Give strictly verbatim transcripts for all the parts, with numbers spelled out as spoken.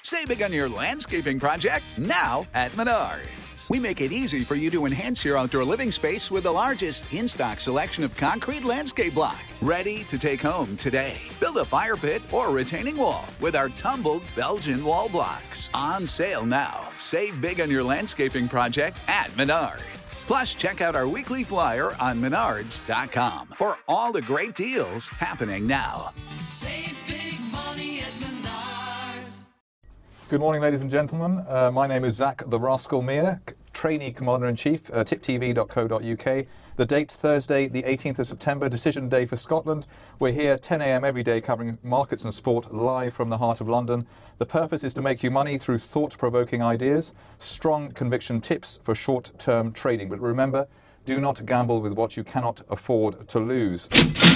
Save big on your landscaping project now at Menards. We make it easy for you to enhance your outdoor living space with the largest in-stock selection of concrete landscape block. Ready to take home today. Build a fire pit or retaining wall with our tumbled Belgian wall blocks. On sale now. Save big on your landscaping project at Menards. Plus, check out our weekly flyer on menards dot com for all the great deals happening now. Save big money at Menards. Good morning, ladies and gentlemen. Uh, my name is Zach the Rascal Meir, Trainee Commander-in-Chief, uh, tip t v dot co dot u k. The date, Thursday, the eighteenth of September, decision day for Scotland. We're here ten a m every day covering markets and sport live from the heart of London. The purpose is to make you money through thought-provoking ideas, strong conviction tips for short-term trading. But remember, do not gamble with what you cannot afford to lose.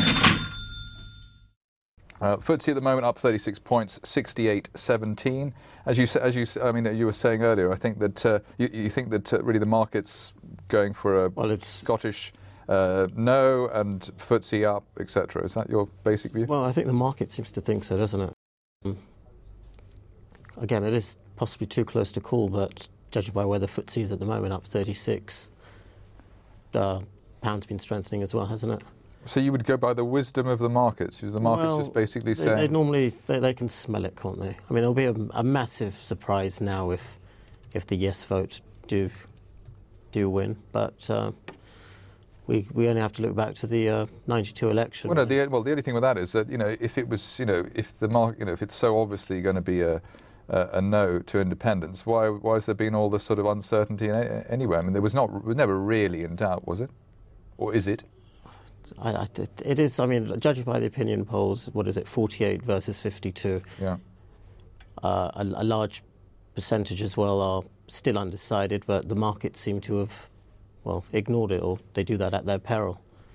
Uh, F T S E at the moment up thirty-six points, sixty-eight seventeen. As you, as you, I mean, you were saying earlier, I think that uh, you, you think that uh, really the market's going for a well, it's Scottish uh, no and F T S E up, et cetera. Is that your basic view? Well, I think the market seems to think so, doesn't it? Um, again, it is possibly too close to call, but judging by where the F T S E is at the moment, up thirty-six, uh, pound's been strengthening as well, hasn't it? So you would go by the wisdom of the markets? Is the markets well, just basically they, saying... They normally, they, they can smell it, can't they? I mean, there'll be a, a massive surprise now if if the yes vote do do win, but uh, we we only have to look back to the uh, ninety-two election. Well, no, the, well, the only thing with that is that, you know, if it was, you know, if the market, you know, if it's so obviously going to be a, a, a no to independence, why why has there been all this sort of uncertainty in, anyway? I mean, there was not, it was never really in doubt, was it? Or is it? I, I, it is, I mean, judging by the opinion polls, what is it, forty-eight versus fifty-two? Yeah. Uh, a, a large percentage as well are still undecided, but the markets seem to have, well, ignored it, or they do that at their peril.